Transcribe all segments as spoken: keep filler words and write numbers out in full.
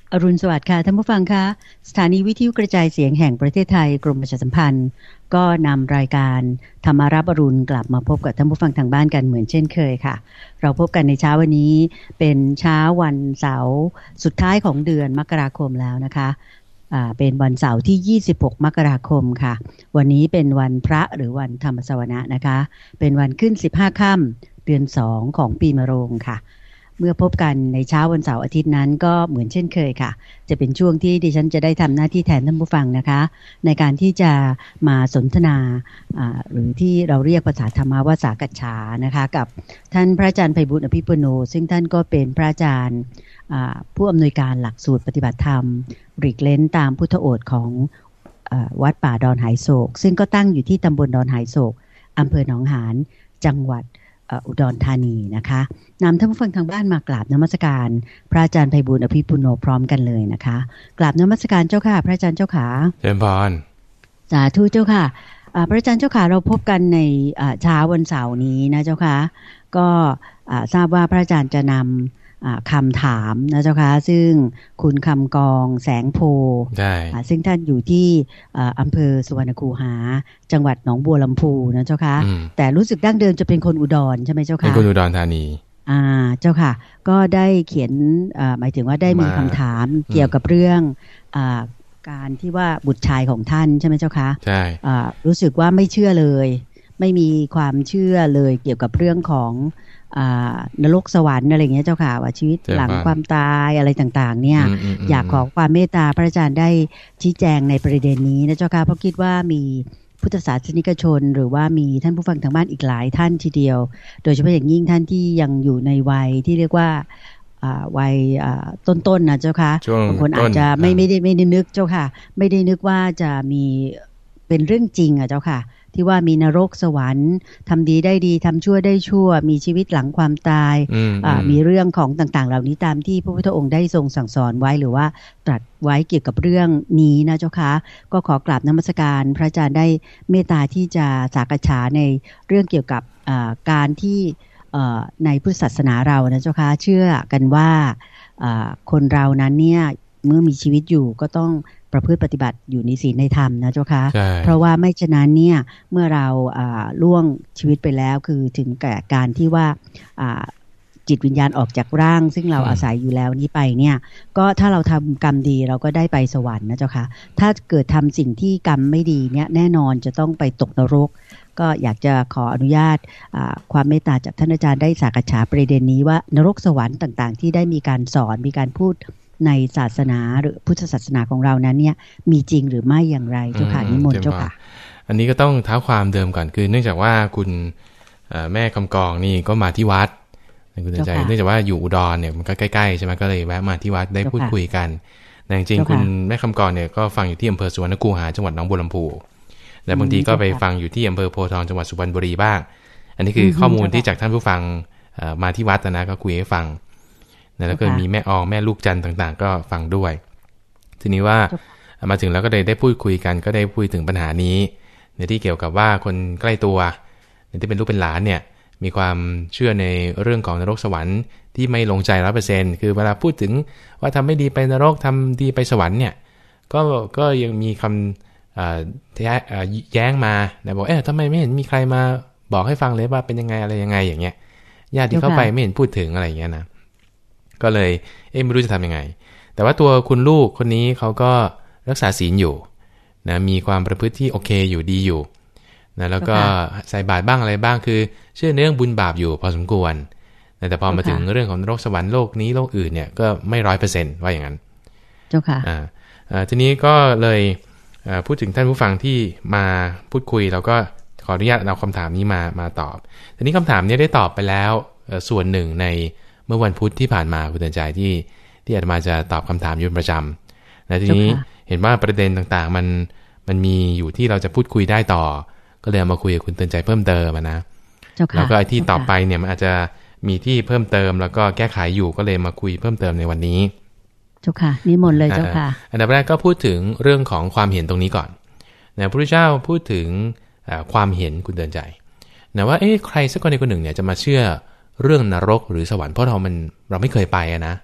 อรุณสวัสดิ์ค่ะท่านผู้ฟังคะสถานีวิทยุกระจายเสียงแห่งประเทศไทยกรมประชาสัมพันธ์ก็นำรายการธรรมารับอรุณกลับมาพบกับท่านผู้ฟังทางบ้านกันเหมือนเช่นเคยค่ะเราพบกันในเช้าวันนี้เป็นเช้าวันเสาร์สุดท้ายของเดือนมกราคมแล้วนะคะอ่าเป็นวันเสาร์ที่ยี่สิบหกมกราคมค่ะวันนี้เป็นวันพระหรือวันธรรมสวนะนะคะเป็นวันขึ้นสิบห้าค่ำเดือนสองของปีมะโรงค่ะเมื่อพบกันในเช้าวันเสาร์อาทิตย์นั้นก็เหมือนเช่นเคยค่ะจะเป็นช่วงที่ดิฉันจะได้ทำหน้าที่แทนท่านผู้ฟังนะคะในการที่จะมาสนทนาหรือที่เราเรียกภาษาธรรมว่าสากัจฉานะคะกับท่านพระอาจารย์ไพบูลย์อภิปุโนซึ่งท่านก็เป็นพระอาจารย์ผู้อำนวยการหลักสูตรปฏิบัติธรรมหลีกเล้นตามพุทธโอษฐ์ของวัดป่าดอนหายโศกซึ่งก็ตั้งอยู่ที่ตำบลดอนหายโศกอำเภอหนองหานจังหวัดอุดรธานีนะคะนำท่านผู้ฟังทางบ้านมากราบนมัสการพระอาจารย์ไพบูลย์อภิปุโนพร้อมกันเลยนะคะกราบนมัสการเจ้าค่ะพระอาจารย์เจ้าขาเจริญพรสาธุเจ้าค่ะพระอาจารย์เจ้าขาเราพบกันในเช้าวันเสาร์นี้นะเจ้าค่ะก็ทราบว่าพระอาจารย์จะนำคำถามนะเจ้าค่ะซึ่งคุณคำกองแสงโพซึ่งท่านอยู่ที่อำเภอสุวรรณคูหาจังหวัดหนองบัวลำพูนะเจ้าค่ะแต่รู้สึกดั้งเดิมจะเป็นคนอุดรใช่ไหมเจ้าค่ะเป็นคนอุดรธานีอ่าเจ้าค่ะก็ได้เขียนหมายถึงว่าได้มีคำถามเกี่ยวกับเรื่องการที่ว่าบุตรชายของท่านใช่ไหมเจ้าค่ะใช่รู้สึกว่าไม่เชื่อเลยไม่มีความเชื่อเลยเกี่ยวกับเรื่องของนรกสวรรค์อะไรอย่างเงี้ยเจ้าค่ะว่าชีวิตหลังความตายอะไรต่างๆเนี่ยอยากขอความเมตตาพระอาจารย์ได้ชี้แจงในประเด็นนี้นะเจ้าค่ะเพราะคิดว่ามีพุทธศาสนิกชนหรือว่ามีท่านผู้ฟังทางบ้านอีกหลายท่านทีเดียวโดยเฉพาะอย่างยิ่งท่านที่ยังอยู่ในวัยที่เรียกว่าวัยต้นๆ นะเจ้าค่ะบางคนอาจจะไม่ไม่ได้ไม่ได้นึกเจ้าค่ะไม่ได้นึกว่าจะมีเป็นเรื่องจริงอ่ะเจ้าค่ะที่ว่ามีนรกสวรรค์ทำดีได้ดีทำชั่วได้ชั่วมีชีวิตหลังความตายมีเรื่องของต่างๆเหล่านี้ตามที่พระพุทธองค์ได้ทรงสั่งสอนไว้หรือว่าตรัสไว้เกี่ยวกับเรื่องนี้นะเจ้าค่ะก็ขอกราบนมัสการพระอาจารย์ได้เมตตาที่จะสากัจฉาในเรื่องเกี่ยวกับการที่ในพุทธศาสนาเรานะเจ้าค่ะเชื่อกันว่าคนเรานั้นเนี่ยเมื่อมีชีวิตอยู่ก็ต้องประพฤติปฏิบัติอยู่ในศีลในธรรมนะเจ้าค่ะเพราะว่าไม่ฉะนั้นเนี่ยเมื่อเราล่วงชีวิตไปแล้วคือถึงแก่การที่ว่าจิตวิญญาณออกจากร่างซึ่งเราอาศัยอยู่แล้วนี้ไปเนี่ยก็ถ้าเราทำกรรมดีเราก็ได้ไปสวรรค์นะเจ้าค่ะถ้าเกิดทำสิ่งที่กรรมไม่ดีเนี่ยแน่นอนจะต้องไปตกนรกก็อยากจะขออนุญาตความเมตตาจากท่านอาจารย์ได้สากัจฉาประเด็นนี้ว่านรกสวรรค์ต่างๆที่ได้มีการสอนมีการพูดในศาสนาหรือพุทธศาสนาของเรานั้นเนี่ยมีจริงหรือไม่อย่างไรเจ้าค่ะนิมนต์เจ้าค่ะอันนี้ก็ต้องเท้าความเดิมก่อนคือเนื่องจากว่าคุณแม่คำกองนี่ก็มาที่วัดคุณใจเนื่องจากว่าอยู่อุดรเนี่ยมันก็ใกล้ๆใช่ไหมก็เลยแวะมาที่วัดได้พูดคุยกันแต่จริงๆคุณแม่คำกองเนี่ยก็ฟังอยู่ที่อำเภอสุวรรณคูหาจังหวัดหนองบัวลำพูแต่บางทีก็ไปฟังอยู่ที่อำเภอโพธิ์ทองจังหวัดสุพรรณบุรีบ้างอันนี้คือข้อมูลที่จากท่านผู้ฟังมาที่วัดนะก็คุยให้ฟังแล้วก็มีแม่อองแม่ลูกจันต่างๆก็ฟังด้วยทีนี้ว่ามาถึงแล้วก็ได้ได้พูดคุยกันก็ได้พูดถึงปัญหานี้ในที่เกี่ยวกับว่าคนใกล้ตัวที่เป็นลูกเป็นหลานเนี่ยมีความเชื่อในเรื่องของนรกสวรรค์ที่ไม่ลงใจ ร้อยเปอร์เซ็นต์ คือเวลาพูดถึงว่าทำไม่ดีไปนรกทำดีไปสวรรค์เนี่ยก็ก็ยังมีคำแย้งมานะบอกเอ๊ะทำไมไม่เห็นมีใครมาบอกให้ฟังเลยว่าเป็นยังไงอะไรยังไงอย่างเงี้ยญาติที่เข้าไปไม่เห็นพูดถึงอะไรอย่างเงี้ยนะก็เลยเอ๊ะไม่รู้จะทำยังไงแต่ว่าตัวคุณลูกคนนี้เขาก็รักษาศีลอยู่นะมีความประพฤติที่โอเคอยู่ดีอยู่นะแล้วก็ใส่บาตรบ้างอะไรบ้างคือเชื่อเรื่องบุญบาปอยู่พอสมควรนะแต่พอมาถึงเรื่องของนรกสวรรค์โลกนี้โลกอื่นเนี่ยก็ไม่ร้อยเปอร์เซ็นต์ว่าอย่างนั้นเจ้าค่ะอ่าทีนี้ก็เลยพูดถึงท่านผู้ฟังที่มาพูดคุยแล้วก็ขออนุญาตเอาคำถามนี้มามาตอบทีนี้คำถามนี้ได้ตอบไปแล้วส่วนหนึ่งในเมื่อวันพุธที่ผ่านมาคุณเตือนใจที่ที่อาตมาจะตอบคำถามอยู่ประจำและทีนี้เห็นว่าประเด็นต่างๆมันมันมีอยู่ที่เราจะพูดคุยได้ต่อก็เลยมาคุยกับคุณเตือนใจเพิ่มเติมนะแล้วก็ไอ้ที่ต่อไปเนี่ยมันอาจจะมีที่เพิ่มเติมแล้วก็แก้ไขอยู่ก็เลยมาคุยเพิ่มเติมในวันนี้เจ้าค่ะนิมนต์เลยเจ้าค่ะอันดับแรกก็พูดถึงเรื่องของความเห็นตรงนี้ก่อนนะพระพุทธเจ้าพูดถึงความเห็นคุณเตือนใจนะว่าเอ๊ะใครสักคนใดคนหนึ่งเนี่ยจะมาเชื่อเรื่องนรกหรือสวรรค์เพราะเรามันเราไม่เคยไปอะนะ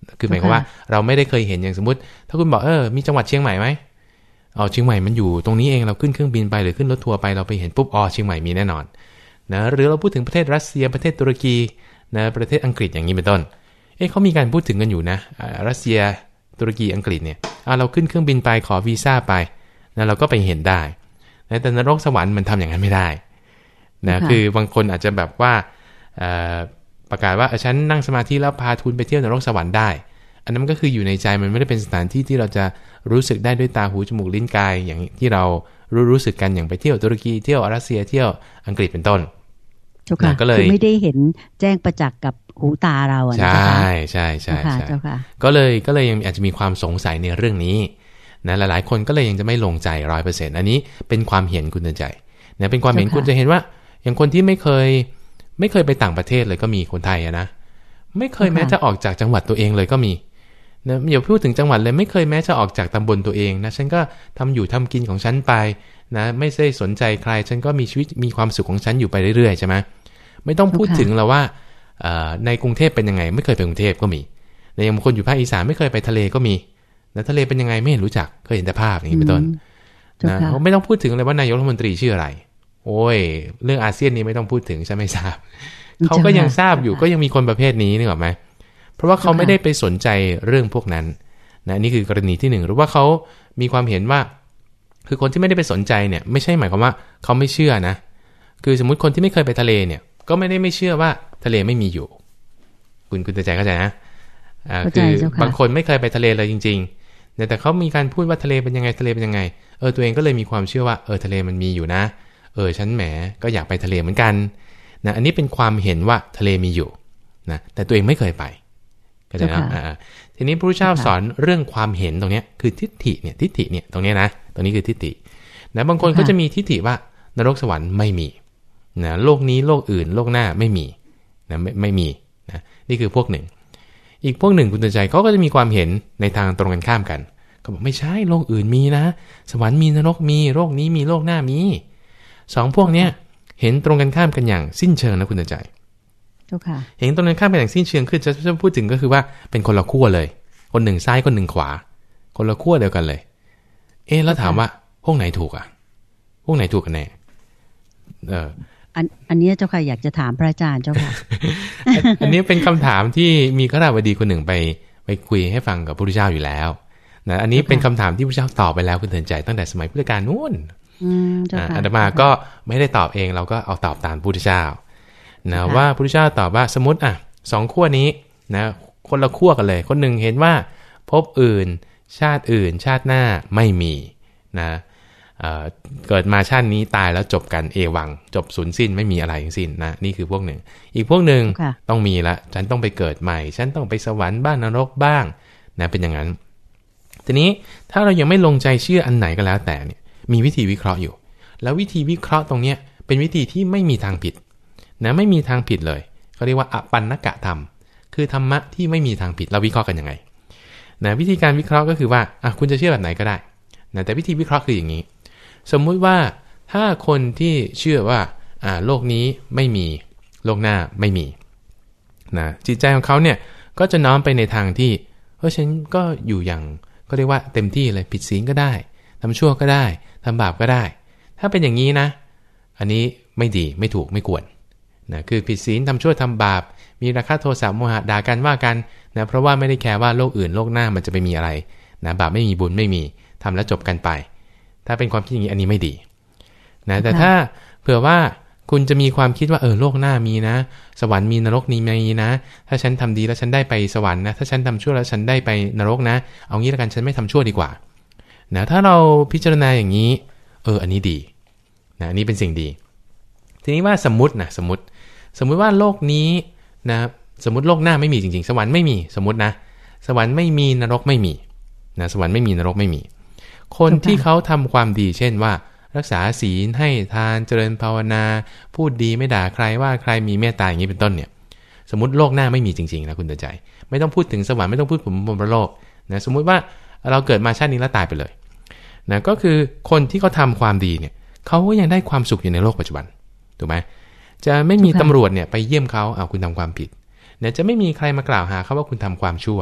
คือหมายความว่าเราไม่ได้เคยเห็นอย่างสมมติถ้าคุณบอกเออมีจังหวัดเชียงใหม่ไหมอ๋อเชียงใหม่มันอยู่ตรงนี้เองเราขึ้นเครื่องบินไปหรือขึ้นรถทัวร์ไปเราไปเห็นปุ๊บอ๋อเชียงใหม่มีแน่นอนนะหรือเราพูดถึงประเทศรัสเซียประเทศตุรกีนะประเทศอังกฤษอย่างนี้เป็นต้นเอ๊ะเขามีการพูดถึงกันอยู่นะรัสเซียตุรกีอังกฤษเนี่ยเราขึ้นเครื่องบินไปขอวีซ่าไปนะเราก็ไปเห็นได้นะแต่นรกสวรรค์มันทำอย่างนั้นไม่ได้นะคือบางคนอาจจะแบบว่าประกาศว่าฉันนั่งสมาธิแล้วพาทุนไปเที่ยวนรกสวรรค์ได้อันนั้นก็คืออยู่ในใจมันไม่ได้เป็นสถานที่ที่เราจะรู้สึกได้ด้วยตาหูจมูกลิ้นกายอย่างที่เรารู้รู้สึกกันอย่างไปเที่ยวตุรกีเที่ยวรัสเซียเที่ยวอังกฤษเป็นต้นก็เลยไม่ได้เห็นแจ้งประจักษ์กับหูตาเราใช่ใช่ใช่ใช่ก็เลยก็เลยยังอาจจะมีความสงสัยในเรื่องนี้นะหลายๆคนก็เลยยังจะไม่ลงใจ ร้อยเปอร์เซ็นต์ อันนี้เป็นความเห็นคุณเตือนใจนะเป็นความเห็นคุณจะเห็นว่าอย่างคนที่ไม่เคยไม่เคยไปต่างประเทศเลยก็มีคนไทยนะไม่เคยแม้จะออกจากจังหวัดตัวเองเลยก็มีนะอย่าพูดถึงจังหวัดเลยไม่เคยแม้จะออกจากตำบลตัวเองนะฉันก็ทำอยู่ทำกินของฉันไปนะไม่ได้สนใจใครฉันก็มีชีวิตมีความสุขของฉันอยู่ไปเรื่อยๆใช่ไหมไม่ต้องพูดถึงแล้วว่าในกรุงเทพเป็นยังไงไม่เคยไปกรุงเทพก็มีในอย่างบางคนอยู่ภาคอีสานไม่เคยไปทะเลก็มีนะทะเลเป็นยังไงไม่เห็นรู้จักเคยเห็นแต่ภาพอย่างนี้เป็นต้นนะเขาไม่ต้องพูดถึงเลยว่านายกรัฐมนตรีชื่ออะไรโอ้ยเรื่องอาเซียนนี้ไม่ต้องพูดถึงใช่ไหมทราบเขาก็ยังทราบอยู่ก็ยังมีคนประเภทนี้นึกออกไหมเพราะว่าเขาไม่ได้ไปสนใจเรื่องพวกนั้นนะนี่คือกรณีที่หนึ่งหรือว่าเขามีความเห็นว่าคือคนที่ไม่ได้ไปสนใจเนี่ยไม่ใช่หมายความว่าเขาไม่เชื่อนะคือสมมุติคนที่ไม่เคยไปทะเลเนี่ยก็ไม่ได้ไม่เชื่อว่าทะเลไม่มีอยู่คุณคุณใจเข้าใจนะอ่าคือบางคนไม่เคยไปทะเลเลยจริงๆแต่เขามีการพูดว่าทะเลเป็นยังไงทะเลเป็นยังไงเออตัวเองก็เลยมีความเชื่อว่าเออทะเลมันมีอยู่นะเออฉันแหมก็อยากไปทะเลเหมือนกันนะอันนี้เป็นความเห็นว่าทะเลมีอยู่นะแต่ตัวเองไม่เคยไปก็จะนะอ่าทีนี้พระพุทธเจ้าสอนเรื่องความเห็นตรงนี้คือทิฏฐิเนี่ยทิฏฐิเนี่ยตรงนี้นะตรงนี้คือทิฏฐินะบางคนก็จะมีทิฏฐิว่านรกสวรรค์ไม่มีนะโลกนี้โลกอื่นโลกหน้าไม่มีนะไม่ไม่มีนะนี่คือพวกหนึ่งอีกพวกหนึ่งคุณเตือนใจเขาก็จะมีความเห็นในทางตรงกันข้ามกันเขาบอกไม่ใช่โลกอื่นมีนะสวรรค์มีนรกมีโลกนี้มีโลกหน้ามีสองพวกเนี้ยเห็นตรงกันข้ามกันอย่างสิ้นเชิงนะคุณเตือนใจเห็นตรงกันข้ามกันอย่างสิ้นเชิงคือจะจะพูดถึงก็คือว่าเป็นคนละขั้วเลยคนหนึ่งซ้ายคนหนึ่งขวาคนละขั้วเดียวกันเลยเอ๊ะแล้วถามว่าพวกไหนถูกอ่ะพวกไหนถูกกันแน่เอออันอันนี้เจ้าค่ะอยากจะถามพระอาจารย์เจ้าค่ะอันนี้เป็นคำถามที่มีข้าราชบดีคนหนึ่งไปไปคุยให้ฟังกับพระพุทธเจ้าอยู่แล้วนะอันนี้เป็นคำถามที่พระเจ้าตอบไปแล้วคุณเตือนใจตั้งแต่สมัยพุทธกาลนู้นอาตมาก็ไม่ได้ตอบเองเราก็เอาตอบตามพระพุทธเจ้านะว่าพระพุทธเจ้าตอบว่าสมมติอ่ะสองขั้วนี้นะคนละขั้วกันเลยคนหนึ่งเห็นว่าภพอื่นชาติอื่นชาติหน้าไม่มีนะเอ่อเกิดมาชาตินี้ตายแล้วจบกันเอวังจบสูญสิ้นไม่มีอะไรทั้งสิ้นนะนี่คือพวกหนึ่งอีกพวกหนึ่งต้องมีละฉันต้องไปเกิดใหม่ฉันต้องไปสวรรค์บ้านนรกบ้างนะเป็นอย่างนั้นทีนี้ถ้าเรายังไม่ลงใจเชื่ออันไหนก็แล้วแต่เนี่ยมีวิธีวิเคราะห์อยู่แล้ววิธีวิเคราะห์ตรงเนี้ยเป็นวิธีที่ไม่มีทางผิดนะไม่มีทางผิดเลยเขาเรียกว่าอปันนกะธรรมคือธรรมะที่ไม่มีทางผิดเราวิเคราะห์กันยังไงนะวิธีการวิเคราะห์ก็คือว่าอ่ะคุณจะเชื่อแบบไหนก็ได้นะแต่วิธีวิเคราะห์คืออย่างนี้สมมุติว่าถ้าคนที่เชื่อว่าอ่าโลกนี้ไม่มีโลกหน้าไม่มีนะจิตใจของเขาเนี่ยก็จะน้อมไปในทางที่เฮ้ยฉันก็อยู่อย่างก็เรียกว่าเต็มที่เลยผิดศีลก็ได้ทำชั่วก็ได้ทำบาปก็ได้ถ้าเป็นอย่างนี้นะอันนี้ไม่ดีไม่ถูกไม่ควรนะคือผิดศีลทำชั่วทำบาปมีราคะโทสะโมหะด่ากันว่ากันนะเพราะว่าไม่ได้แคร์ว่าโลกอื่นโลกหน้ามันจะไปมีอะไรนะบาปไม่มีบุญไม่มีทำแล้วจบกันไปถ้าเป็นความคิดอย่างนี้อันนี้ไม่ดีนะแต่ถ้าเผื่อว่าคุณจะมีความคิดว่าเออโลกหน้ามีนะสวรรค์มีนรกนี้มีนะถ้าฉันทำดีแล้วฉันได้ไปสวรรค์นะถ้าฉันทำชั่วแล้วฉันได้ไปนรกนะเอางี้แล้วกันฉันไม่ทำชั่วดีกว่านะถ้าเราพิจารณาอย่างนี้เอออันนี้ดีนะอันนี้เป็นสิ่งดีทีนี้ว่าสมมุตินะสมมติสมมุติว่าโลกนี้นะสมมติโลกหน้าไม่มีจริงๆสวรรค์ไม่มีสมมตินะสวรรค์ไม่มีนรกไม่มีนะสวรรค์ไม่มีนรกไม่มีคนที่เขาทำความดีเช่นว่ารักษาศีลให้ทานเจริญภาวนาพูดดีไม่ด่าใครว่าใครมีเมตตาอย่างนี้เป็นต้นเนี่ยสมมติโลกหน้าไม่มีจริงๆนะคุณเตือนใจไม่ต้องพูดถึงสวรรค์ไม่ต้องพูดถึงพรหมโลกนะสมมุติว่าเราเกิดมาชาตินี้แล้วตายไปเลยนะก็คือคนที่เขาทาความดีเนี่ยเขาก็ยังได้ความสุขอยู่ในโลกปัจจุบันถูกไหมจะไม่มีตำรวจเนี่ยไปเยี่ยมเขาเอาคุณทำความผิดเนี่ยจะไม่มีใครมากล่าวหาเขาว่าคุณทำความชั่วเพ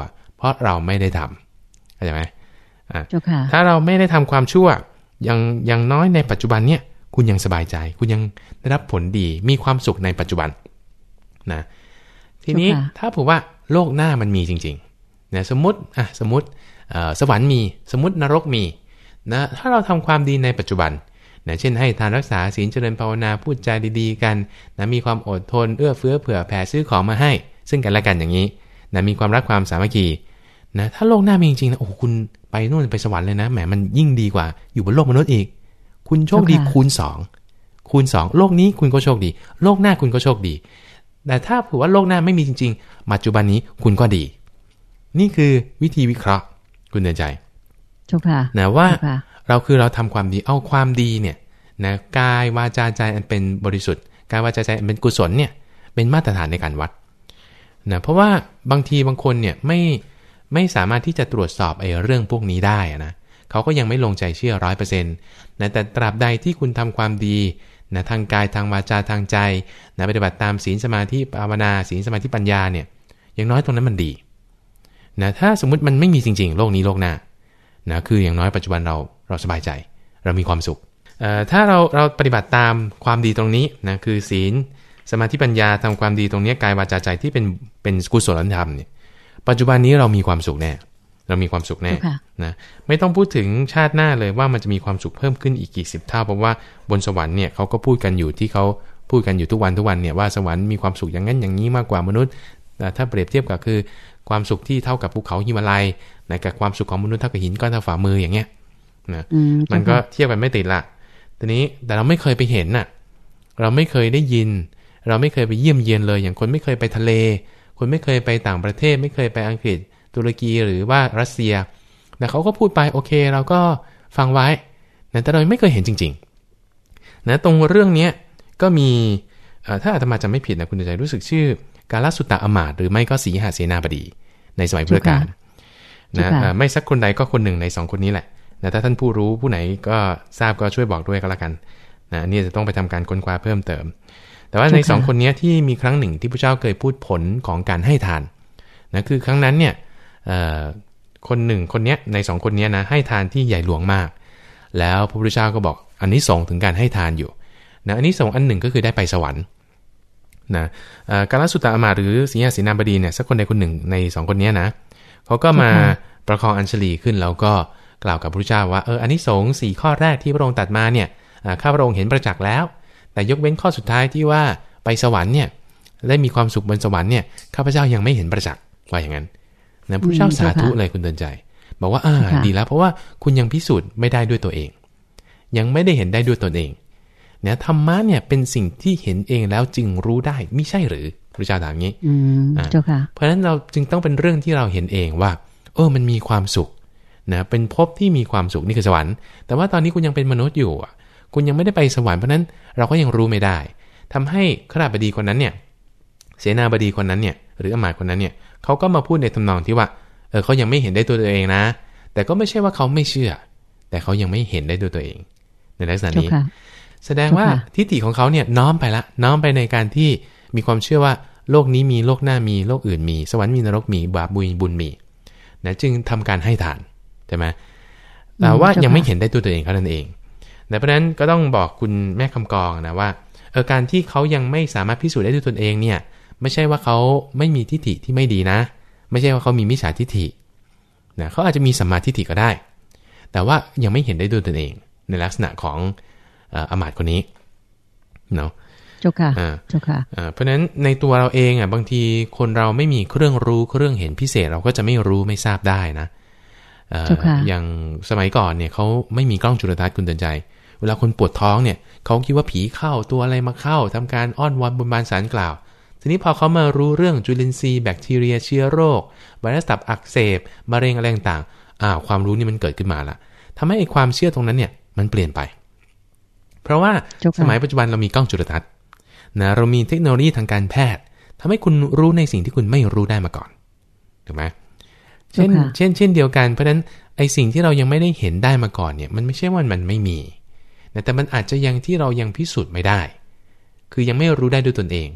ราะเราไม่ได้ทำเข้าใจไหมอ่ะ okay. ถ้าเราไม่ได้ทำความชั่วยังยังน้อยในปัจจุบันเนี่ยคุณยังสบายใจคุณยังได้รับผลดีมีความสุขในปัจจุบันนะทีนี้ okay. ถ้าผมว่าโลกหน้ามันมีจริงๆนะสมมติอ่ะสมมติสวรรค์มีสมมตินรกมีนะถ้าเราทำความดีในปัจจุบันนะเช่นให้ทานรักษาศีลเจริญภาวนาพูดจาดีๆกันนะมีความอดทนเอื้อเฟื้อเผื่อแผ่ซื้อของมาให้ซึ่งกันและกันอย่างนี้นะมีความรักความสามัคคีนะถ้าโลกหน้ามีจริงๆนะโอ้คุณไปนู่นไปสวรรค์เลยนะแหมมันยิ่งดีกว่าอยู่บนโลกมนุษย์อีกคุณโชคดีคูณสองคูณสองโลกนี้คุณก็โชคดีโลกหน้าคุณก็โชคดีแต่ถ้าถือว่าโลกหน้าไม่มีจริงๆปัจจุบันนี้คุณก็ดีนี่คือวิธีวิเคราะห์คุณเดินใจนะว่าเราคือเราทำความดีเอาความดีเนี่ยนะกายวาจาใจอันเป็นบริสุทธิ์กายวาจาใจอันเป็นกุศลเนี่ยเป็นมาตรฐานในการวัดนะเพราะว่าบางทีบางคนเนี่ยไม่ไม่สามารถที่จะตรวจสอบไอ้เรื่องพวกนี้ได้นะเขาก็ยังไม่ลงใจเชื่อ ร้อยเปอร์เซ็นต์ นะแต่ตราบใดที่คุณทำความดีนะทางกายทางวาจาทางใจนะปฏิบัติตามศีลสมาธิภาวนาศีลสมาธิปัญญาเนี่ยอย่างน้อยตรงนั้นมันดีนะถ้าสมมุติมันไม่มีจริงๆโลกนี้โลกหน้านะคืออย่างน้อยปัจจุบันเราเราสบายใจเรามีความสุขเอ่อถ้าเราเราปฏิบัติตามความดีตรงนี้นะคือศีลสมาธิปัญญาทำความดีตรงนี้กายวาจาใจที่เป็นเป็นกุศลธรรมเนี่ยปัจจุบันนี้เรามีความสุขแน่เรามีความสุขแน่ okay. นะไม่ต้องพูดถึงชาติหน้าเลยว่ามันจะมีความสุขเพิ่มขึ้นอีกกี่สิบเท่าเพราะว่าบนสวรรค์เนี่ยเขาก็พูดกันอยู่ที่เขาพูดกันอยู่ทุกวันทุกวันเนี่ยว่าสวรรค์มีความสุขอย่างนั้นอย่างนี้มากกว่ามนุษย์แต่ถ้าเปรียบเทียบกับคือความสุขที่เท่ากับภูเขาหิมาลัยนะกับความสุขของมนุษย์เท่ากับหินก้อนเท่าฝ่ามืออย่างเงี้ยนะมันก็เทียบกันไม่ติดละทีนี้แต่เราไม่เคยไปเห็นน่ะเราไม่เคยได้ยินเราไม่เคยไปเยี่ยมเยียนเลยอย่างคนไม่เคยไปทะเลคนไม่เคยไปต่างประเทศไม่เคยไปอังกฤษตุรกีหรือว่ารัสเซียแต่เขาก็พูดไปโอเคเราก็ฟังไว้นะแต่เราไม่เคยเห็นจริงๆนะตรงเรื่องนี้ก็มีถ้าอาตมาจำไม่ผิดนะคุณใจรู้สึกชื่อกาลสุตตะอมาตย์หรือไม่ก็สีหเสนาบดีในสมัยพุทธกาลนะไม่สักคนใดก็คนหนึ่งในสองคนนี้แหละนะถ้าท่านผู้รู้ผู้ไหนก็ทราบก็ช่วยบอกด้วยก็แล้วกันนะนี่จะต้องไปทำการค้นคว้าเพิ่มเติมแต่ว่าในสองคนนี้ที่มีครั้งหนึ่งที่พระเจ้าเคยพูดผลของการให้ทานนะคือครั้งนั้นเนี่ยคนหนึ่งคนนี้ในสองคนนี้นะให้ทานที่ใหญ่หลวงมากแล้วพระพุทธเจ้าก็บอกอันนี้ส่งถึงการให้ทานอยู่นะอันนี้ส่งอันหนึ่งก็คือได้ไปสวรรค์นะกาลสุตตะอมาตย์หรือสีหเสนาบดีเนี่ยสักคนใดคนหนึ่งในสองคนนี้นะเขาก็มาประคองอัญชลีขึ้นแล้วก็กล่าวกับพระพุทธเจ้าว่าเอออันนี้ส่งสี่ข้อแรกที่พระองค์ตรัสมาเนี่ยข้าพระองค์เห็นประจักษ์แล้วแต่ยกเว้นข้อสุดท้ายที่ว่าไปสวรรค์เนี่ยได้มีความสุขบนสวรรค์เนี่ยข้าพเจ้ายังไม่เห็นประจักษ์ว่าอย่างนั้นนะพระเจ้าสาธุเลยคุณเดินใจบอกว่าอ่าดีแล้วเพราะว่าคุณยังพิสูจน์ไม่ได้ด้วยตัวเองยังไม่ได้เห็นได้ด้วยตนเองเนี่ยธรรมะเนี่ยเป็นสิ่งที่เห็นเองแล้วจึงรู้ได้ไม่ใช่หรือพระเจ้าถามงี้เพราะฉะนั้นเราจึงต้องเป็นเรื่องที่เราเห็นเองว่าเออมันมีความสุขนะเป็นภพที่มีความสุขนี่คือสวรรค์แต่ว่าตอนนี้คุณยังเป็นมนุษย์อยู่คุณยังไม่ได้ไปสวรรค์เพราะนั้นเราก็ยังรู้ไม่ได้ทำให้ข้าบดีคนนั้นเนี่ยเสนาบดีคนนั้นเนี่ยหรืออมาตย์คนนั้นเนี่ยเขาก็มาพูดในทำนองที่ว่าเออเขายังไม่เห็นได้ตัวตัวเองนะแต่ก็ไม่ใช่ว่าเขาไม่เชื่อแต่เขายังไม่เห็นได้ด้วยตัวเองในลักษณะนี้แสดงว่าทิฏฐิของเขาเนี่ยน้อมไปละน้อมไปในการที่มีความเชื่อว่าโลกนี้มีโลกหน้ามีโลกอื่นมีสวรรค์มีนรกมีบาปบุญบุญมีนะจึงทำการให้ทานใช่ไหมแต่ว่ายังไม่เห็นได้ตัวตัวเองเท่านั้นเองเพราะฉะนั้นก็ต้องบอกคุณแม่คำกองนะว่าเออการที่เขายังไม่สามารถพิสูจน์ได้ด้วยตนเองเนี่ยไม่ใช่ว่าเขาไม่มีทิฏฐิที่ไม่ดีนะไม่ใช่ว่าเขามีมิจฉาทิฏฐินะเขาอาจจะมีสัมมาทิฏฐิก็ได้แต่ว่ายังไม่เห็นได้ด้วยตนเองในลักษณะของอมาตย์คนนี้เนาะเจ้าค่ะเจ้าค่ะเพราะฉะนั้นในตัวเราเองอ่ะบางทีคนเราไม่มีเครื่องรู้เครื่องเห็นพิเศษเราก็จะไม่รู้ไม่ทราบได้นะอย่างสมัยก่อนเนี่ยเขาไม่มีกล้องจุลทรรศน์คุณเตือนใจเวลาคนปวดท้องเนี่ยเขาคิดว่าผีเข้าตัวอะไรมาเข้าทำการอ้อนวอนบนบานสารกล่าวทีนี้พอเขามารู้เรื่องจุลินทรีย์แบคทีเรียเชื้อโรคไวรัสตับอักเสบมะเร็งอะไรต่างๆอ้าวความรู้นี่มันเกิดขึ้นมาละทำให้ไอ้ความเชื่อตรงนั้นเนี่ยมันเปลี่ยนไปเพราะว่าสมัยปัจจุบันเรามีกล้องจุลทรรศน์นะเรามีเทคโนโลยีทางการแพทย์ทำให้คุณรู้ในสิ่งที่คุณไม่รู้ได้มาก่อนถูกไหมเช่นเช่นเช่นเดียวกันเพราะฉะนั้นไอ้สิ่งที่เรายังไม่ได้เห็นได้มาก่อนเนี่ยมันไม่ใช่ว่ามันไม่มีแต่มันอาจจะยังที่เรายังพิสูจน์ไม่ได้คือยังไม่รู้ได้ด้วยตนเอง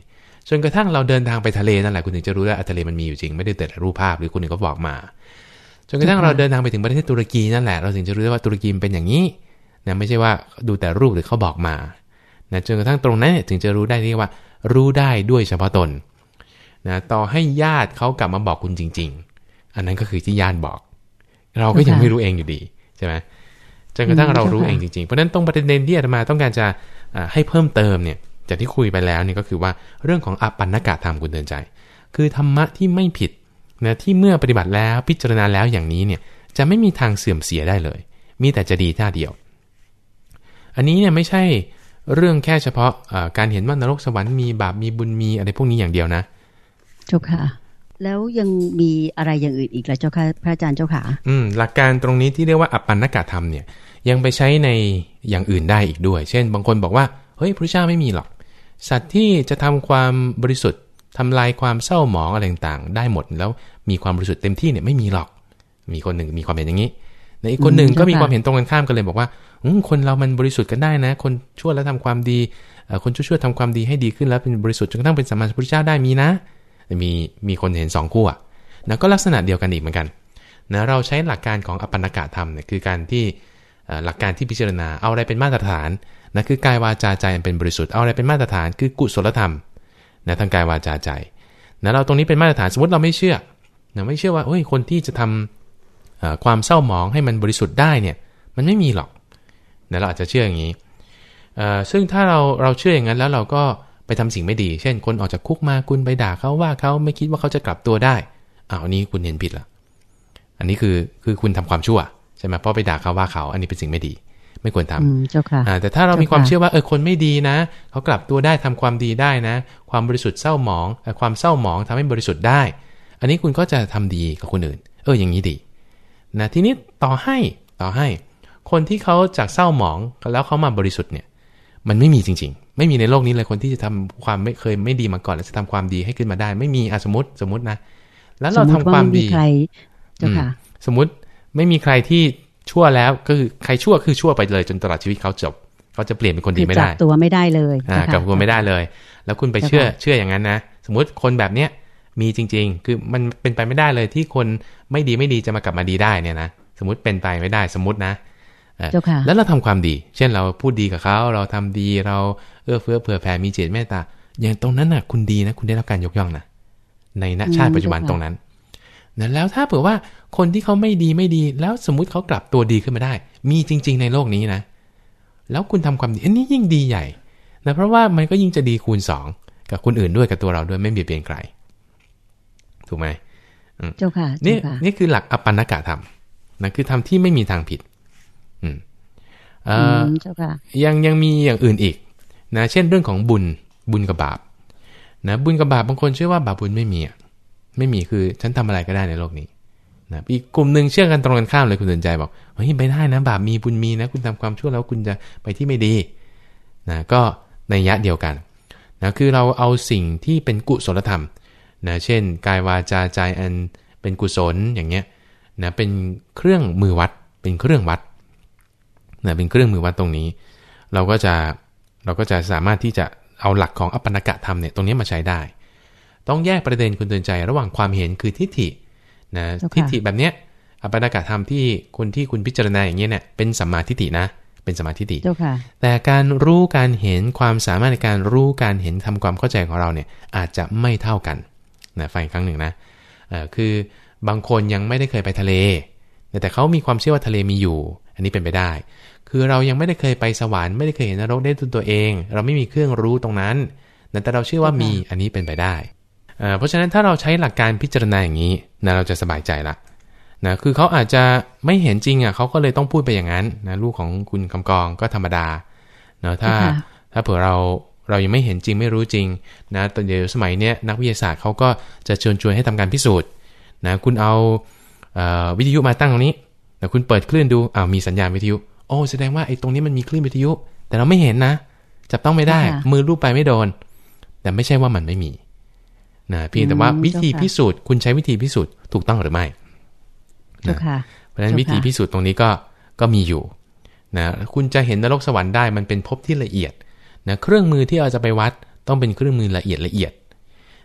จนกระทั่งเราเดินทางไปทะเลนั่นแหละคุณถึงจะรู้ว่าทะเลมันมีอยู่จริงไม่ได้แต่รูปภาพหรือคนอื่นก็บอกมาจนกระทั่งเราเดินทางไปถึงประเทศตุรกีนั่นแหละเราถึงจะรู้ว่าตุรกีเป็นอย่างนี้นะไม่ใช่ว่าดูแต่รูปหรือเขาบอกมานะจนกระทั่งตรงนั้นถึงจะรู้ได้ที่ว่ารู้ได้ด้วยเฉพาะตนนะต่อให้ญาติเขากลับมาบอกคุณจริงๆอันนั้นก็คือที่ญาติบอกเราก็ยังไม่รู้เองอยู่ดีใช่ไหมจนกระทั่งเรารู้เองจริงๆเพราะฉะนั้นตรงประเด็นที่อาตมาต้องการจะให้เพิ่มเติมเนี่ยจากที่คุยไปแล้วนี่ก็คือว่าเรื่องของอปันนกธรรมคุณเตือนใจคือธรรมะที่ไม่ผิดนะที่เมื่อปฏิบัติแล้วพิจารณาแล้วอย่างนี้เนี่ยจะไม่มีทางเสื่อมเสียได้เลยมีแต่จะดีท่าเดียวอันนี้เนี่ยไม่ใช่เรื่องแค่เฉพาะการเห็นว่านรกสวรรค์มีบาปมีบุญมีอะไรพวกนี้อย่างเดียวนะเจ้าค่ะแล้วยังมีอะไรอย่างอื่นอีกแล้วเจ้าค่ะพระอาจารย์เจ้าค่ะอืมหลักการตรงนี้ที่เรียกว่าอปันนกธรรมเนี่ยยังไปใช้ในอย่างอื่นได้อีกด้วยเช่นบางคนบอกว่าเฮ้ยพระเจ้าไม่มีหรอกสัตว์ที่จะทำความบริสุทธิ์ทำลายความเศร้าหมองอะไรต่างๆได้หมดแล้วมีความบริสุทธิ์เต็มที่เนี่ยไม่มีหรอกมีคนหนึ่งมีความเห็นอย่างนี้ในอีกคนหนึ่งก็มีความเห็นตรงกันข้ามกันเลยบอกว่าคนเรามันบริสุทธิ์กันได้นะคนชั่วแล้วทำความดีคนชั่วๆทำความดีให้ดีขึ้นแล้วเป็นบริสุทธิ์จนกระทั่งเป็นสัมมาสัมพุทธเจ้าได้มีนะมีมีคนเห็นสองขั้วนะก็ลักษณะเดียวกันอีกเหมือนกันนะเราใช้หลักการของอปันนกธรรมเนี่ยคือการที่หลักการที่พิจารณาเอาอะไรเป็นมาตรฐานนะคือกายวาจาใจเป็นบริสุทธิ์เอาอะไรเป็นมาตรฐานคือกุศลธรรมนะทางกายวาจาใจนะเราตรงนี้เป็นมาตรฐานสมมติเราไม่เชื่อนะไม่เชื่อว่าเฮ้ยคนที่จะทำความเศร้าหมองให้มันบริสุทธิ์ได้เนี่ยมันไม่มีหรอกนะเราอาจจะเชื่ออย่างนี้ซึ่งถ้าเราเราเชื่ออย่างนั้นแล้วเราก็ไปทำสิ่งไม่ดีเช่นคนออกจากคุกมาคุณไปด่าเขาว่าเขาไม่คิดว่าเขาจะกลับตัวได้อ้าวอันนี้คุณเห็นผิดละอันนี้คือคือคุณทำความชั่วใช่ไหมเพราะไปด่าเขาว่าเขาอันนี้เป็นสิ่งไม่ดีไม่ควรทำเจ้าค่ะแต่ถ้าเรามีความเชื่อว่าเออคนไม่ดีนะเขากลับตัวได้ทำความดีได้นะความบริสุทธิ์เศร้าหมองความเศร้าหมองทำให้บริสุทธิ์ได้อันนี้คุณก็จะทำดีกับคนอื่นเอออย่างนี้ดีนะทีนี้ต่อให้ต่อให้คนที่เขาจากเศร้าหมองแล้วเขามาบริสุทธิ์เนี่ยมันไม่มีจริงๆไม่มีในโลกนี้เลยคนที่จะทำความไม่เคยไม่ดีมาก่อนแล้วจะทำความดีให้ขึ้นมาได้ไม่มีอ่ะสมมติสมมตินะแล้วเราทำความดีเจ้าค่ะสมมติไม่มีใครที่ชั่วแล้วก็คือใครชั่วคือชั่วไปเลยจนตลอดชีวิตเขาจบเขาจะเปลี่ยนเป็นคนดีไม่ได้กลับตัวไม่ได้เลยอ่ากลับตัวไม่ได้เลยแล้วคุณไปเชื่อเชื่ออย่างนั้นนะสมมติคนแบบเนี้ยมีจริงๆคือมันเป็นไปไม่ได้เลยที่คนไม่ดีไม่ดีจะมากลับมาดีได้เนี่ยนะสมมติเป็นไปไม่ได้สมมตินะแล้วเราทำความดีเช่นเราพูดดีกับเขาเราทำดีเราเอื้อเฟื้อเผื่อแผ่มีจิตเมตตาอย่างตรงนั้นน่ะคุณดีนะคุณได้รับการยกย่องนะในณชาติปัจจุบันตรงนั้นนะแล้วถ้าเผื่อว่าคนที่เขาไม่ดีไม่ดีแล้วสมมุติเขากลับตัวดีขึ้นมาได้มีจริงๆในโลกนี้นะแล้วคุณทำความดีอันนี้ยิ่งดีใหญ่นะเพราะว่ามันก็ยิ่งจะดีคูณสองกับคนอื่นด้วยกับตัวเราด้วยไม่เบียดเบียนใครถูกไหมเจ้าค่ะนี่นี่คือหลักอปันนกธรรมนะคือธรรมที่ไม่มีทางผิดอืมเอ่อยังยังมีอย่างอื่นอีกนะเช่นเรื่องของบุญบุญกับบาปนะบุญกับบาปบางคนเชื่อว่าบาปบุญไม่มีอ่ะไม่มีคือฉันทำอะไรก็ได้ในโลกนี้นะอีกกลุ่มนึงเชื่อกันตรงกันข้ามเลยคุณสนใจบอกเฮ้ยไม่ได้นะบาปมีบุญมีนะคุณทำความชั่วแล้วคุณจะไปที่ไม่ดีนะก็ในยะเดียวกันนะคือเราเอาสิ่งที่เป็นกุศลธรรมนะเช่นกายวาจาใจอันเป็นกุศลอย่างเงี้ยนะเป็นเครื่องมือวัดเป็นเครื่องวัดนะเป็นเครื่องมือวัดตรงนี้เราก็จะเราก็จะสามารถที่จะเอาหลักของอปันนกธรรมเนี่ยตรงนี้มาใช้ได้ต้องแยกประเด็นคุณเตือนใจระหว่างความเห็นคือทิฏฐินะทิฏฐิแบบเนี้ยอปันนกธรรมที่คนที่คุณพิจารณาอย่างเงี้ยเนี่ยเป็นสัมมาทิฏฐินะเป็นสัมมาทิฏฐิแต่การรู้การเห็นความสามารถในการรู้การเห็นทำความเข้าใจของเราเนี่ยอาจจะไม่เท่ากันนะฟังอีกครั้งหนึ่งนะเอ่อคือบางคนยังไม่ได้เคยไปทะเลแต่เขามีความเชื่อว่าทะเลมีอยู่อันนี้เป็นไปได้คือเรายังไม่ได้เคยไปสวรรค์ไม่ได้เคยเห็นนรกได้ด้วยตัวเองเราไม่มีเครื่องรู้ตรงนั้นแต่เราเชื่อว่ามีอันนี้เป็นไปได้เพราะฉะนั้นถ้าเราใช้หลักการพิจารณาอย่างนี้นะเราจะสบายใจละนะคือเขาอาจจะไม่เห็นจริงอ่ะเขาก็เลยต้องพูดไปอย่างนั้นนะลูกของคุณคำกองก็ธรรมดาเนาะถ้าถ้าเผื่อเราเรายังไม่เห็นจริงไม่รู้จริงนะตอนเดี๋ยวสมัยเนี้ยนักวิทยาศาสตร์เขาก็จะเชิญชวนให้ทำการพิสูจน์นะคุณเอาวิทยุมาตั้งตรงนี้นะคุณเปิดคลื่นดูอ้าวมีสัญญาณวิทยุโอ้แสดงว่าไอ้ตรงนี้มันมีคลื่นวิทยุแต่เราไม่เห็นนะจับต้องไม่ได้มือลูบไปไม่โดนแต่ไม่ใช่ว่ามันไม่มีนะเพียงแต่ว่าวิธีพิสูจน์คุณใช้วิธีพิสูจน์ถูกต้องหรือไม่นะเพราะฉะนั้นวิธีพิสูจน์ตรงนี้ก็ก็มีอยู่นะคุณจะเห็นนรกสวรรค์ได้มันเป็นภพที่ละเอียดนะเครื่องมือที่เราจะไปวัดต้องเป็นเครื่องมือละเอียดละเอียด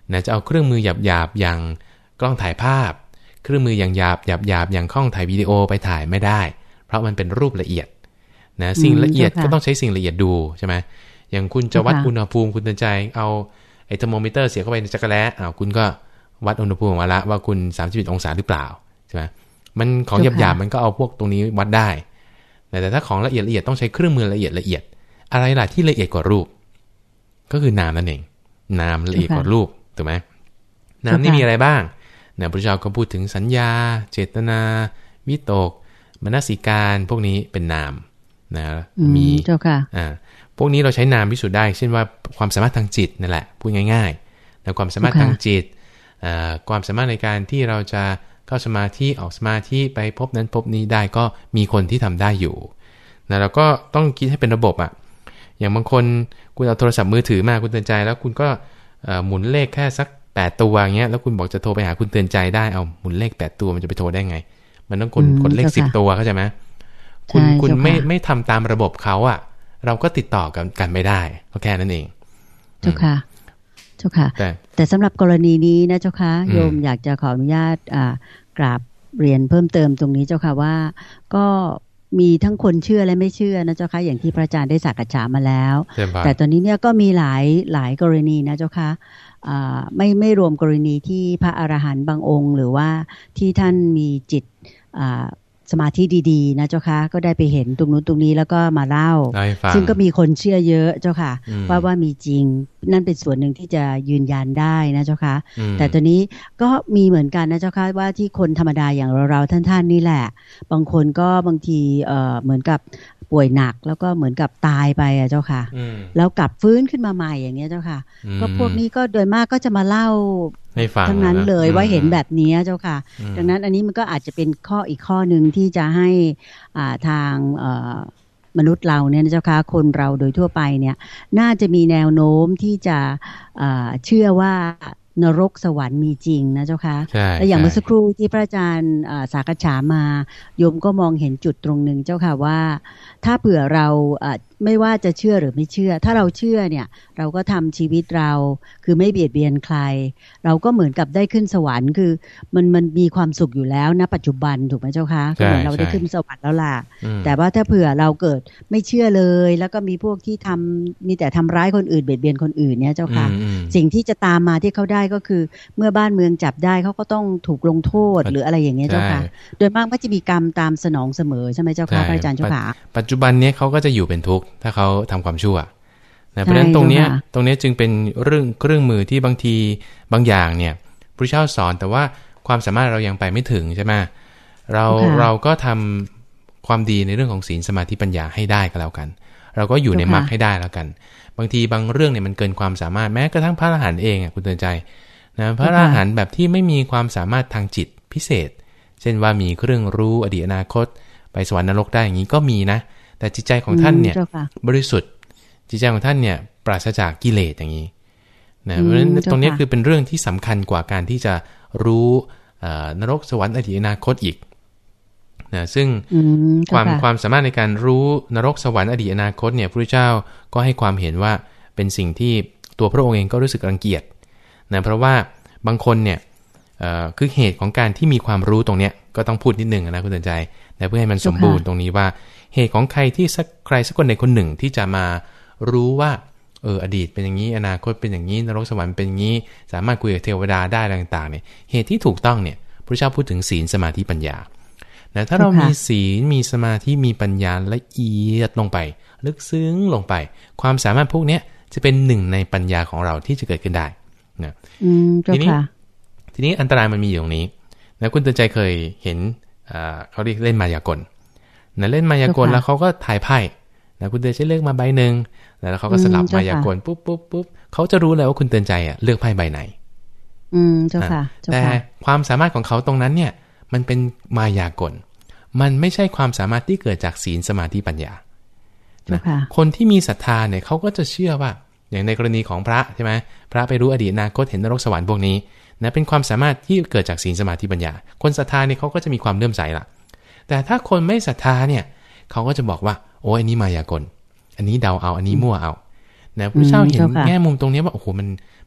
นะจะเอาเครื่องมือหยาบๆอย่างกล้องถ่ายภาพเครื่องมืออย่างหยาบหยาบๆอย่างกล้องถ่ายวิดีโอไปถ่ายไม่ได้เพราะมันเป็นรูปละเอียดนะสิ่งละเอียดก็ต้องใช้สิ่งละเอียดดูใช่ไหมอย่างคุณจะวัดอุณหภูมิคุณเตือนใจเอาไอ้เทอร์โมมิเตอร์เสียบเข้าไปในจักรแล้อ้าวคุณก็วัดอุณหภูมิมาละว่าคุณสามสิบเอ็ดองศาหรือเปล่าใช่ไหมมันของหยาบๆมันก็เอาพวกตรงนี้วัดได้แต่ถ้าของละเอียดละเอียดต้องใช้เครื่องมือละเอียดละเอียดอะไรล่ะที่ละเอียดกว่ารูปก็คือนามนั่นเองนามละเอียดกว่ารูปถูกไหมนามนี่มีอะไรบ้างเนี่ยพระเจ้าก็พูดถึงสัญญาเจตนาวิตกมนสิการพวกนี้เป็นนามนะมีเจ้าค่ะอ่าพวกนี้เราใช้นามพิสูจน์ได้เช่นว่าความสามารถทางจิตนั่นแหละพูดง่ายๆแต่ความสามารถทางจิตความสามารถในการที่เราจะเข้าสมาธิออกสมาธิไปพบนั้นพบนี้ได้ก็มีคนที่ทำได้อยู่นะเราก็ต้องคิดให้เป็นระบบอ่ะอย่างบางคนคุณเอาโทรศัพท์มือถือมาคุณเตือนใจแล้วคุณก็หมุนเลขแค่สักแปดตัวอย่างเงี้ยแล้วคุณบอกจะโทรไปหาคุณเตือนใจได้เอาหมุนเลขแปดตัวมันจะไปโทรได้ไงมันต้องกดกดเลขสิบตัวเข้าใจไหมคุณคุณไม่ไม่ทำตามระบบเขาอ่ะเราก็ติดต่อกันกันไม่ได้ก็แค่นั้นเองเจ้าค่ะเจ้าค่ะแต่แต่สำหรับกรณีนี้นะเจ้าค่ะโยมอยากจะขออนุญาตอ่ากราบเรียนเพิ่มเติมตรงนี้เจ้าค่ะว่าก็มีทั้งคนเชื่อและไม่เชื่อนะเจ้าค่ะอย่างที่พระอาจารย์ได้สักษามาแล้วแต่ตอนนี้เนี่ยก็มีหลายหลายกรณีนะเจ้าค่ะไม่ไม่รวมกรณีที่พระอรหันต์บางองค์หรือว่าที่ท่านมีจิตสมาธิดีๆนะเจ้าค่ะก็ได้ไปเห็นตรงนู้นตรงนี้แล้วก็มาเล่าซึ่งก็มีคนเชื่อเยอะเจ้าค่ะว่าว่ามีจริงนั่นเป็นส่วนหนึ่งที่จะยืนยันได้นะเจ้าค่ะแต่ตอนนี้ก็มีเหมือนกันนะเจ้าค่ะว่าที่คนธรรมดาอย่างเราๆท่านๆนี่แหละบางคนก็บางทีเอ่อเหมือนกับป่วยหนักแล้วก็เหมือนกับตายไปอ่ะเจ้าค่ะแล้วกลับฟื้นขึ้นมาใหม่อย่างเงี้ยเจ้าค่ะก็พวกนี้ก็โดยมากก็จะมาเล่าทั้งนั้นเลยว่าเห็นแบบนี้เจ้าค่ะดังนั้นอันนี้มันก็อาจจะเป็นข้ออีกข้อหนึ่งที่จะให้อ่าทางเอ่อมนุษย์เราเนี่ยนะเจ้าค่ะคนเราโดยทั่วไปเนี่ยน่าจะมีแนวโน้มที่จะอ่าเชื่อว่านรกสวรรค์มีจริงนะเจ้าค่ะและอย่างเมื่อสักครู่ที่พระอาจารย์สักษามาโยมก็มองเห็นจุดตรงหนึ่งเจ้าค่ะว่าถ้าเผื่อเราไม่ว่าจะเชื่อหรือไม่เชื่อถ้าเราเชื่อเนี่ยเราก็ทำชีวิตเราคือไม่เบียดเบียนใครเราก็เหมือนกับได้ขึ้นสวรรค์คือมันมันมีความสุขอยู่แล้วณปัจจุบันถูกไหมเจ้าคะก็เหมือนเราได้ขึ้นสวรรค์แล้วล่ะแต่ว่าถ้าเผื่อเราเกิดไม่เชื่อเลยแล้วก็มีพวกที่ทำมีแต่ทำร้ายคนอื่นเบียดเบียนคนอื่นเนี่ยเจ้าค่ะสิ่งที่จะตามมาที่เขาได้ก็คือเมื่อบ้านเมืองจับได้เขาก็ต้องถูกลงโทษหรืออะไรอย่างเงี้ยเจ้าค่ะโดยมากก็จะมีกรรมตามสนองเสมอใช่ไหมเจ้าค่ะพระอาจารย์เจ้าค่ะปัจจุบันนี้เขาก็จะอยู่เป็นทุกข์ถ้าเขาทำความชั่วนะเพราะฉะนั้นตรงนี้ตรงนี้จึงเป็นเรื่องเครื่องมือที่บางทีบางอย่างเนี่ยพระเจ้าสอนแต่ว่าความสามารถเรายังไปไม่ถึงใช่ไหมเราเราก็ทำความดีในเรื่องของศีลสมาธิปัญญาให้ได้ก็แล้วกันเราก็อยู่ในมรรคให้ได้แล้วกันบางทีบางเรื่องเนี่ยมันเกินความสามารถแม้กระทั่งพระอรหันต์เองอ่ะคุณเตือนใจนะพระอรหันต์แบบที่ไม่มีความสามารถทางจิตพิเศษเช่นว่ามีเครื่องรู้อดีตอนาคตไปสวรรค์นรกได้อย่างนี้ก็มีนะแต่จิตใจของท่านเนี่ยบริสุทธิ์จิตใจของท่านเนี่ยปราศจากกิเลสอย่างนี้นะเพราะฉะนั้นตรงนี้คือเป็นเรื่องที่สำคัญกว่าการที่จะรู้นรกสวรรค์อดีตอนาคตอีกนะซึ่งความความสามารถในการรู้นรกสวรรค์อดีตอนาคตเนี่ยพระพุทธเจ้าก็ให้ความเห็นว่าเป็นสิ่งที่ตัวพระองค์เองก็รู้สึกรังเกียจนะเพราะว่าบางคนเนี่ยคือเหตุของการที่มีความรู้ตรงเนี้ยก็ต้องพูดนิดนึงนะคุณเตือนใจแต่เพื่อให้มันสมบูรณ์ตรงนี้ว่าเหตุของใครที่สักใครสักคนใดคนหนึ่งที่จะมารู้ว่าเอออดีตเป็นอย่างนี้อนาคตเป็นอย่างนี้นรกสวรรค์เป็นอย่างนี้สามารถคุยกับเทวดาได้อะไรต่างๆเนี่ยเหตุที่ถูกต้องเนี่ยพระเจ้าพูดถึงศีลสมาธิปัญญานะถ้าเรามีศีลมีสมาธิมีปัญญาละเอียดลงไปลึกซึ้งลงไปความสามารถพวกนี้จะเป็นหนึ่งในปัญญาของเราที่จะเกิดขึ้นได้นะทีนี้ทีนี้อันตรายมันมีอยู่ตรงนี้นะคุณเตือนใจเคยเห็นเขาเรียกเล่นมายากลนะเล่นมายากลแล้วเขาก็ถ่ายไพ่นะคุณเตือนใจเลือกมาใบหนึ่งแล้วเขาก็สลับมายากลปุ๊บปุ๊บปุ๊บเขาจะรู้เลยว่าคุณเตือนใจอ่ะเลือกไพ่ใบไหนอืมเจ้าค่ะแต่ความสามารถของเขาตรงนั้นเนี่ยมันเป็นมายากลมันไม่ใช่ความสามารถที่เกิดจากศีลสมาธิปัญญานะคนที่มีศรัทธาเนี่ยเขาก็จะเชื่อว่าอย่างในกรณีของพระใช่ไหมพระไปรู้อดีตอนาคตเห็นนรกสวรรค์พวกนี้นะเป็นความสามารถที่เกิดจากศีลสมาธิปัญญาคนศรัทธาเนี่ยเขาก็จะมีความเลื่อมใสล่ะแต่ถ้าคนไม่ศรัทธาเนี่ยเขาก็จะบอกว่าโอ้อันนี้มายากลอันนี้เดาเอาอันนี้มั่วเอานะพระเจ้าเห็นแง่มุมตรงนี้ว่าโอ้โหมัน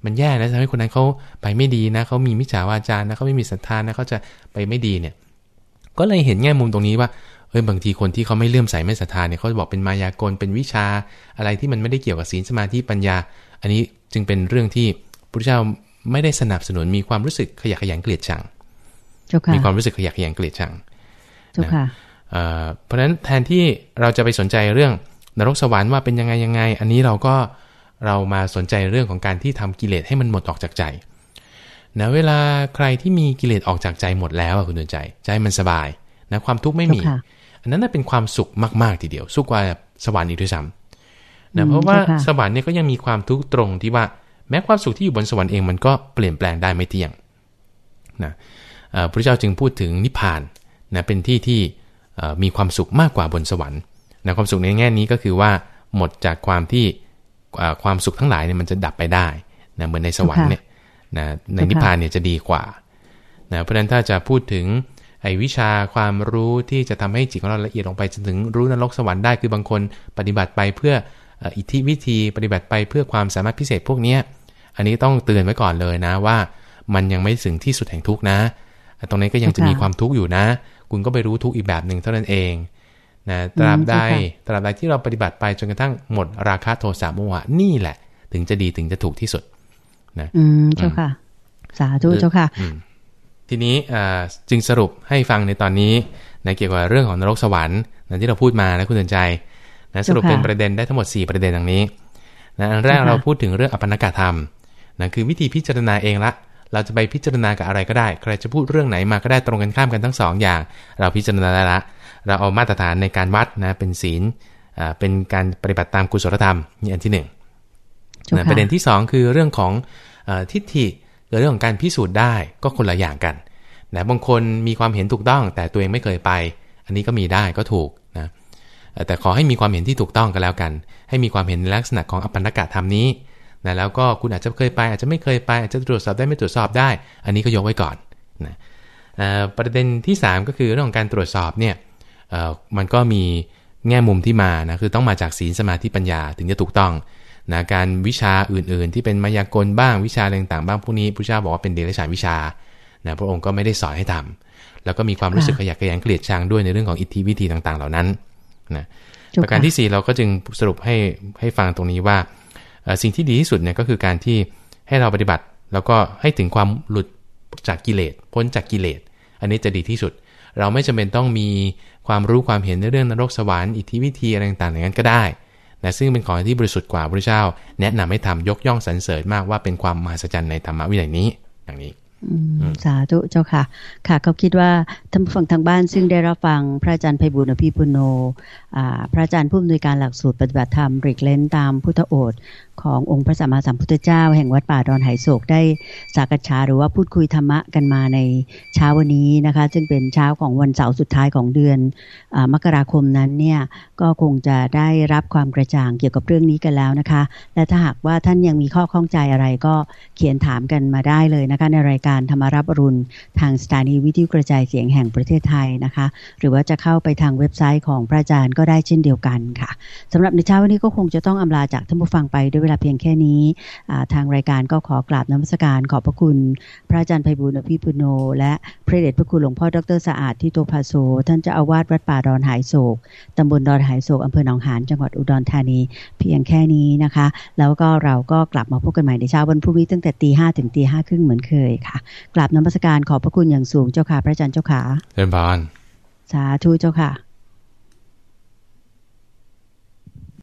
มันแย่นะทำให้คนนั้นเขาไปไม่ดีนะเขามีมิจฉาวาจานะเขาไม่มีศรัทธานะเขาจะไปไม่ดีเนี่ยก็เลยเห็นแง่มุมตรงนี้ว่าเอ้ยบางทีคนที่เขาไม่เลื่อมใสไม่ศรัทธาเนี่ยเขาจะบอกเป็นมายากลเป็นวิชาอะไรที่มันไม่ได้เกี่ยวกับศีลสมาธิปัญญาอันนี้จึงเป็นเรื่องที่พระพุทธเจ้าไม่ได้สนับสนุนมีความรู้สึกขยะแขยงเกลียดชังมีความรู้สึกขยะแขยงเกลียดชังนะเพราะฉะนั้นแทนที่เราจะไปสนใจเรื่องนรกสวรรค์ว่าเป็นยังไงยังไงอันนี้เราก็เรามาสนใจเรื่องของการที่ทำกิเลสให้มันหมดออกจากใจนะเวลาใครที่มีกิเลสออกจากใจหมดแล้วคุณดวงใจใจมันสบายนะความทุกข์ไม่มีอันนั้นเป็นความสุขมากๆทีเดียวสุขกว่าสวรรค์อีกด้วยซ้ำนะเพราะว่าสวรรค์เนี่ยก็ยังมีความทุกข์ตรงที่ว่าแม้ความสุขที่อยู่บนสวรรค์เองมันก็เปลี่ยนแปลงได้ไม่เที่ยงนะพระเจ้าจึงพูดถึงนิพพานนะเป็นที่ที่มีความสุขมากกว่าบนสวรรค์นะความสุขในแง่นี้ก็คือว่าหมดจากความที่ความสุขทั้งหลายเนี่ยมันจะดับไปได้นะเหมือนในสวรรค์เนี่ยนะในนิพพานเนี่ยจะดีกว่านะเพราะฉะนั้นถ้าจะพูดถึงไอ้วิชาความรู้ที่จะทำให้จิตของเราละเอียดลงไปจนถึงรู้นรกสวรรค์ได้คือบางคนปฏิบัติไปเพื่ออิทธิวิธีปฏิบัติไปเพื่อความสามารถพิเศษพวกนี้อันนี้ต้องเตือนไว้ก่อนเลยนะว่ามันยังไม่ถึงที่สุดแห่งทุกข์นะตรงนี้ก็ยังจะมีความทุกข์อยู่นะคุณก็ไปรู้ทุกข์อีกแบบหนึ่งเท่านั้นเองนะตราบใดตราบใดที่เราปฏิบัติไปจนกระทั่งหมดราคะโทสะโมหะนี่แหละถึงจะดีถึงจะถูกที่สุดนะอืมเจ้าค่ะสาธุเจ้าค่ะทีนี้จึงสรุปให้ฟังในตอนนี้นะเกี่ยวกับเรื่องของนรกสวรรค์นะที่เราพูดมานะคุณเตือนใจนะสรุปเป็นประเด็นได้ทั้งหมดสี่ประเด็นดังนี้นะอันแรกเราพูดถึงเรื่องอปันนกธรรมนะคือวิธีพิจารณาเองละเราจะไปพิจารณากับอะไรก็ได้ใครจะพูดเรื่องไหนมาก็ได้ตรงกันข้ามกันทั้งสองอย่างเราพิจารณาได้ละเราเอามาตรฐานในการวัดนะเป็นศีลเป็นการปฏิบัติตามกุศลธรรมนี่อันที่หนึ่งนะประเด็นที่สองคือเรื่องของทิฏฐิเรื่องของการพิสูจน์ได้ก็คนละอย่างกันนะบางคนมีความเห็นถูกต้องแต่ตัวเองไม่เคยไปอันนี้ก็มีได้ก็ถูกนะแต่ขอให้มีความเห็นที่ถูกต้องกันแล้วกันให้มีความเห็นในลักษณะของอปันนกธรรมนี้นะแล้วก็คุณอาจจะเคยไปอาจจะไม่เคยไปอาจจะตรวจสอบได้ไม่ตรวจสอบได้อันนี้ก็ยกไว้ก่อนนะประเด็นที่สามก็คือเรื่องของการตรวจสอบเนี่ยมันก็มีแง่มุมที่มานะคือต้องมาจากศีลสมาธิปัญญาถึงจะถูกต้องนะการวิชาอื่นๆที่เป็นมายากลบ้างวิชาอะไรต่างๆบ้างพวกนี้พระเจ้าบอกว่าเป็นเดรัจฉานวิชานะพระองค์ก็ไม่ได้สอนให้ทำแล้วก็มีความรู้สึกขยะแขยงเกลียดชังด้วยในเรื่องของอิทธิวิธีต่างๆเหล่านั้นนะประการที่สี่เราก็จึงสรุปให้ให้ฟังตรงนี้ว่าสิ่งที่ดีที่สุดเนี่ยก็คือการที่ให้เราปฏิบัติแล้วก็ให้ถึงความหลุดจากกิเลสพ้นจากกิเลสอันนี้จะดีที่สุดเราไม่จำเป็นต้องมีความรู้ความเห็นในเรื่องนรกสวรรค์อิทธิวิธีอะไรต่างๆอย่างนั้นก็ได้นะซึ่งเป็นของที่บริสุทธิ์กว่าพระเจ้าแนะนำให้ทำยกย่องสรรเสริญมากว่าเป็นความมหัศจรรย์ในธรรมวินัยนี้อย่างนี้สาธุเจ้าค่ะค่ะเขาคิดว่าท่านผู้ฟังทางบ้านซึ่งได้รับฟังพระอาจารย์ไพบูลย์อภิปุโนพระอาจารย์ผู้อำนวยการหลักสูตรปฏิบัติธรรมริกเลนตามพุทธโอษฐ์ขององค์พระสัมมาสัมพุทธเจ้าแห่งวัดป่าดอนไหโศกได้สักษาหรือว่าพูดคุยธรรมะกันมาในเช้าวันนี้นะคะซึ่งเป็นเช้าของวันเสาร์สุดท้ายของเดือนมกราคมนั้นเนี่ยก็คงจะได้รับความกระจ่างเกี่ยวกับเรื่องนี้กันแล้วนะคะและถ้าหากว่าท่านยังมีข้อข้องใจอะไรก็เขียนถามกันมาได้เลยนะคะในรายการธรรมรับอรุณทางสถานีวิทยุกระจายเสียงแห่งประเทศไทยนะคะหรือว่าจะเข้าไปทางเว็บไซต์ของพระอาจารย์ก็ได้เช่นเดียวกันค่ะสำหรับในเช้าวันนี้ก็คงจะต้องอำลาจากท่านผู้ฟังไปด้วยเวลาเพียงแค่นี้ทางรายการก็ขอกราบนมัสการขอบพระคุณพระอาจารย์ไพบูลย์อภิปุโนและพระเดชพระคุณหลวงพ่อดร.สะอาดทิโตภาโสท่านเจ้าอาวาสวัดป่าดอนไหโศกตำบลดอนไหโศกอำเภอหนองหานจังหวัดอุดรธานีเพียงแค่นี้นะคะแล้วก็เราก็กลับมาพบกันใหม่ในเช้าวันพรุ่งนี้ตั้งแต่ตีห้าถึงตีห้าครึ่งเหมือนเคยค่ะกราบนมัสการขอบพระคุณอย่างสูงเจ้าค่ะพระอาจารย์เจ้าค่ะเรียนพรสาธุเจ้าค่ะ